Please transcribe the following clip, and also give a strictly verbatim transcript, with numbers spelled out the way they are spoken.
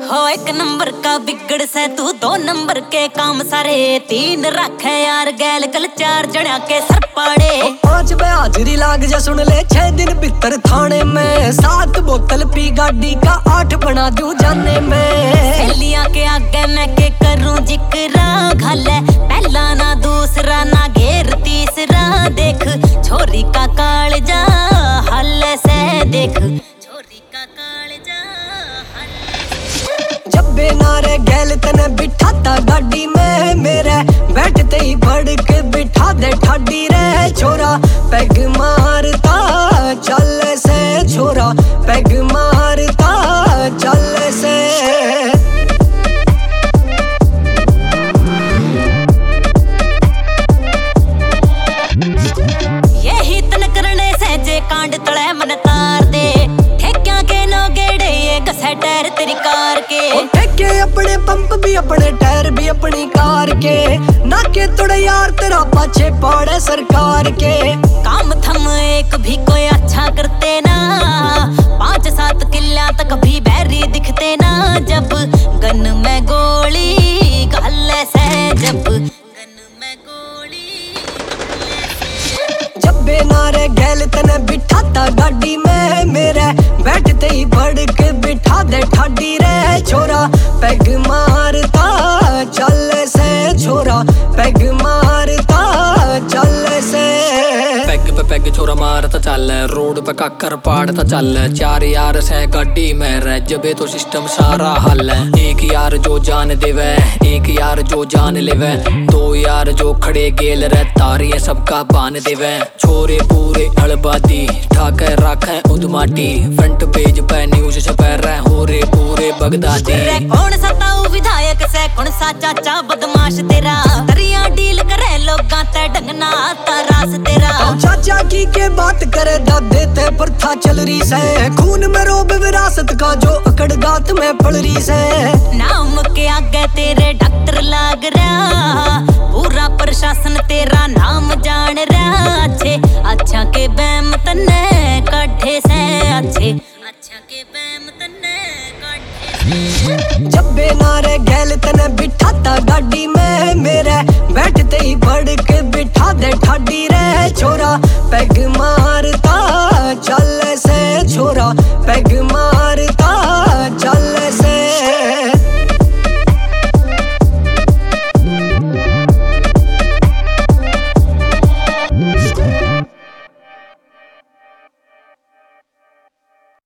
हो एक नंबर का बिगड़ से तू, दो नंबर के काम सारे, तीन रखे यार गैल कल चार जड़ा के सर पाड़े। पांच पे हाजिरी लाग जा सुन ले, छह दिन भीतर थाने में, सात बोतल पी गाड़ी का आठ बना दूं जाने में। सहेलियां के आगे मैं के करूं जिक्रा, घाले पहला ना दूसरा ना घेर तीसरा, देख छोरी का कालजा हल से, देख छोरी का कालजा हल। जब नारे गैल तने बिठाता गाड़ी में मेरे, बैठते ही भड़क बिठा दे ठाडी रे छोरा, पैग मारता चल से छोरा, पैग मारता चल से। यही तन करने से जे कांड तले मन तार दे, ठेक्या के नो गेड़े ये घसे टायर तेरी कार के, ठेके अपने पंप भी अपने टायर भी अपनी कार के, नाके तोड़े यार तेरा पाछे पड़े सरकार के। काम थम एक भी कोई अच्छा करते ना, पांच सात किल्ला तक भी बैरी दिखते ना, जब गन में गोली गले से, जब गन में गोली जब नारे गैल तने बिठाता गाड़ी में मेरे, बैठते ही भड़क बिठा दे ठाडी रे छोरा, पैग मारता चल से छोरा, पैग मारता चल से। पैग पे पैग छोरा मारता चल, रोड पे काकर पाड़ता चल, चार यार से गाड़ी में रह जबे तो सिस्टम सारा हल है। एक यार जो जान देवे, एक यार जो जान लेवे, दो यार जो खड़े गेल रह तारिये सबका बान देवे। छोरे पूरे हड़बादी ठाके रखे उदमाटी, फ्रंट पेज पे न्यूज छपे रहे हो रे पूरे बगदादी। कौन सा ताऊ विधायक से कौन सा चाचा बदमाश तेरा, तरिया डील करे लोगां ते ढंगना आता रास तेरा। चाचा की के बात करे दादे ते प्रथा चल रही से, खून में रोब विरासत का जो अकड़ गात में पड़ रही से। नाम के आगे तेरे डॉक्टर लाग रहा, पूरा प्रशासन तेरा नाम जान रहा, अच्छे अच्छा के बैम तन्ने काढ़े से, अच्छे अच्छा के बैम तन्ने काढ़े। जब नारे गैल तने बिठाता गाड़ी में मेरे, बैठते ही भड़क बिठा दे ठाडी रे छोरा, पैग